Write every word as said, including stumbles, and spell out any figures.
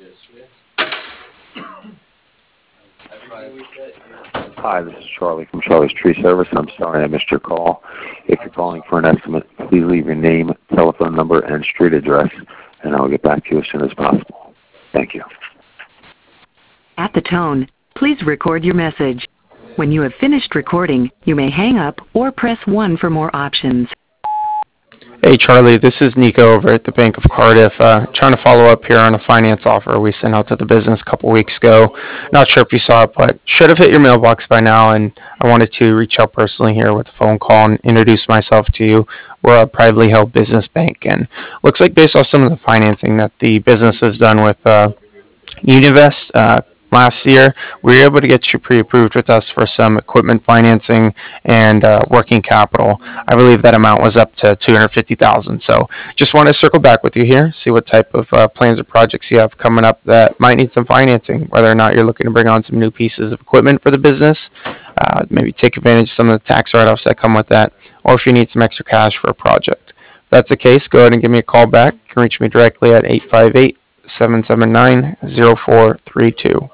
Hi, this is Charlie from Charlie's Tree Service. I'm sorry I missed your call. If you're calling for an estimate, please leave your name, telephone number, and street address, and I'll get back to you as soon as possible. Thank you. At the tone, please record your message. When you have finished recording, you may hang up or press one for more options. Hey Charlie, this is Nico over at the Bank of Cardiff. Uh, trying to follow up here on a finance offer we sent out to the business a couple weeks ago. Not sure if you saw it, but should have hit your mailbox by now, and I wanted to reach out personally here with a phone call and introduce myself to you. We're a privately held business bank, and looks like based off some of the financing that the business has done with uh, Univest uh, last year, we were able to get you pre-approved with us for some equipment financing and uh, working capital. I believe that amount was up to two hundred fifty thousand dollars. So just want to circle back with you here, see what type of uh, plans or projects you have coming up that might need some financing, whether or not you're looking to bring on some new pieces of equipment for the business, uh, maybe take advantage of some of the tax write-offs that come with that, or if you need some extra cash for a project. If that's the case, go ahead and give me a call back. You can reach me directly at eight five eight, seven seven nine, zero four three two.